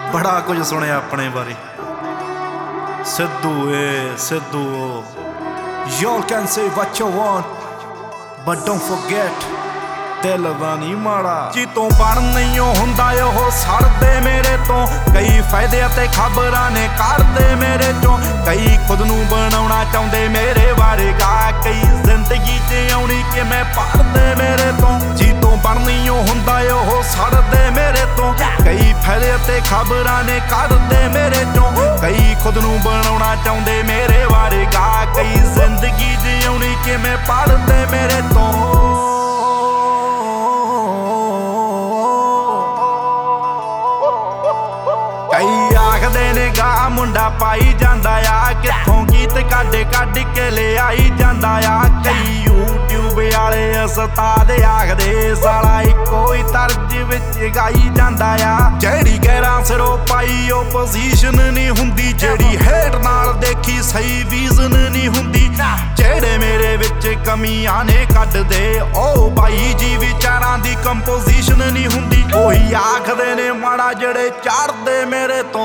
बड़ा कुछ सुने अपने बारे। सिद्धू ए Sidhu y'all can say what you want but don't forget दिल दा नहीं माड़ा जी तो बन नहीं हुंदा ओह सड़दे मेरे तो कई फायदे ते खबरां ने करदे मेरे चों कई खुद नूं बनाउणा चाहुंदे मेरे बारे गा कई जिंदगी च आउणी कि मैं पढ़दे मेरे तो जी तो बन नहीं हुंदा ओह सड़दे मेरे तो कई फायदे ते खबरां ने करदे मेरे चों कई खुद नूं बनाउणा चाहुंदे मेरे बारे गा कई जिंदगी च आउणी कि मैं पढ़दे मेरे तो कई आखदे ने गा मुंडा पाई जांदा आ कित्थों गीत कढ के ले आई जांदा आ कई यूट्यूब वाले उस्ताद आखदे साला इक्को ही तर्ज विच गाई जांदा आ जेड़ी गैरां सिरों पाई ओ पोजीशन नहीं हुंदी जेड़ी हेट नाल देखी सही विजन नहीं हुंदी जेड़े मेरे विच कमियां ने कढदे ओ भाई जी विचारां दी कंपोजिशन नहीं हुंदी कोई आखदे ने माड़ा जेड़े चढ़दे मेरे तो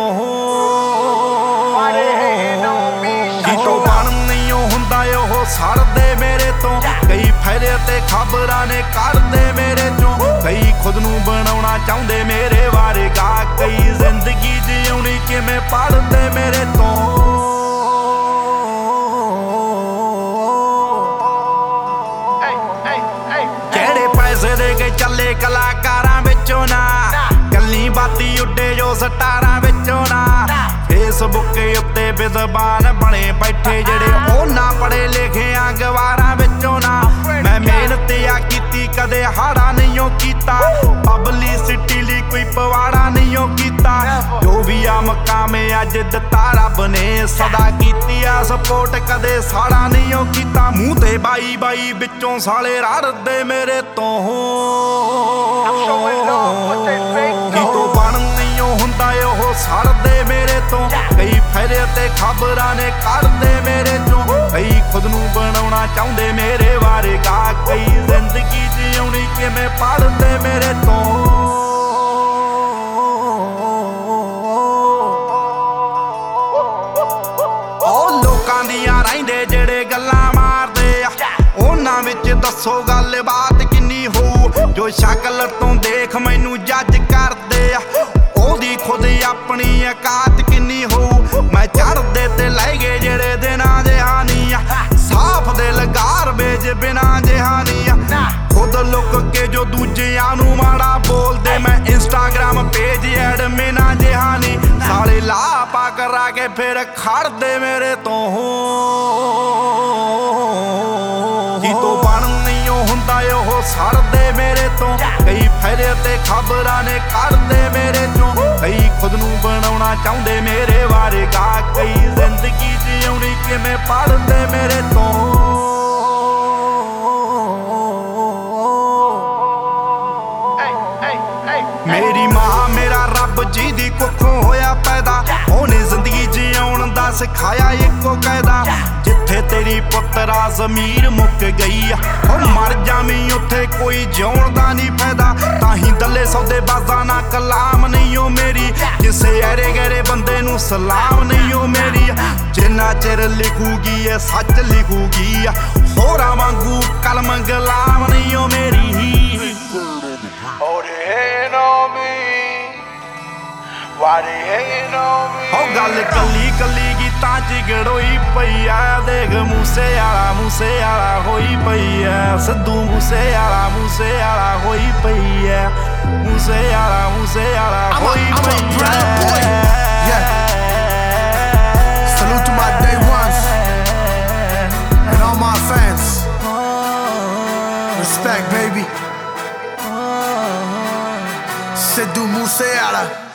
जी तो बन नहीं हुंदा ओह सड़दे मेरे तो कई फायदे ते खबरां ने करदे मेरे चों कई खुद नूं बनाउणा चाहुंदे मेरे बारे गा कई जिंदगी जिउणी किवें पढ़दे मेरे तो जेड़े पैसे दे के चले कलाकारां विचों ना कल्ली बाती उड्डे जो स्टारां विचों ना फेसबुक उत्ते विद्वान बने बैठे जेड़े ओना पढ़े लिखे गवारां विचों ना मैं मेहनत आ कीती कदे हाड़ा नहीं कीता पब्लिसिटी लई कोई पवाड़ा नहीं कीता जो भी आ मकाम अज दिता रब ने सदा कीती आ सपोर्ट कदे साड़ा नहीं कीता मूंह ते बाई बाई विचों साले रड़दे मेरे तो तो बन नहीं हुंदा ओह सड़दे मेरे तो कई फायदे ते खबरां ने करदे मेरे चों कई खुद नूं बनाउणा चाहुंदे मेरे बारे गा कई जिंदगी जिउणी किवें पढ़दे मेरे तो ओ लोकां दियां रहिंदे जेड़े गल्लां मारदे आ उन्हां विच दस्सो गल बात किन्नी होऊ जो शक्ल तो देख मैनू जज करदे आ ओदी खुद अपनी औकात किन्नी होऊ मैं चढ़दे ते लै गए जेड़े दिनां जहानी साफ दिल गारबेज बिना जहानी खुद लुक के जो दूजियां नू माड़ा बोलदे मैं इंस्टाग्राम पेज एडमिना जहानी साले लापा करा के फिर खड़दे मेरे तो जी तो बन नहीं हुंदा ओह सड़दे मेरे तो कई फायदे ते खबरां ने करदे मेरे चों कई खुद नूं बनाउणा चाहुंदे मेरे बारे गा कई जिंदगी जिउणी किवें पढ़दे मेरे तो मेरी मां मेरा रब जी दी कुखों होया पैदा ओने जिंदगी जिउण दा सिखाया इक्को कायदा जिथे तेरी पुत्तरा ज़मीर मुक गई ओ मर जावीं उत्थे कोई जिउण दा नहीं फायदा ताही दल्ले सौदे बाज़ा ना कलाम नहीं ओ मेरी किसे ऐरे गैरे बंदे नूं सलाम नहीं ओ मेरी जिन्ना चिर लिखूगी ए सच लिखूगी होरां वांगू कलम गलाम नहीं ओ मेरी ओ गल कली कली गीतां च गड़ोई पई आ देख मूसे आला होई पई है सिद्धू मूसे आला होई पई है मूसे आला होई पई है Salute to my day ones and all my fans. Respect, baby. Sidhu Moosewala.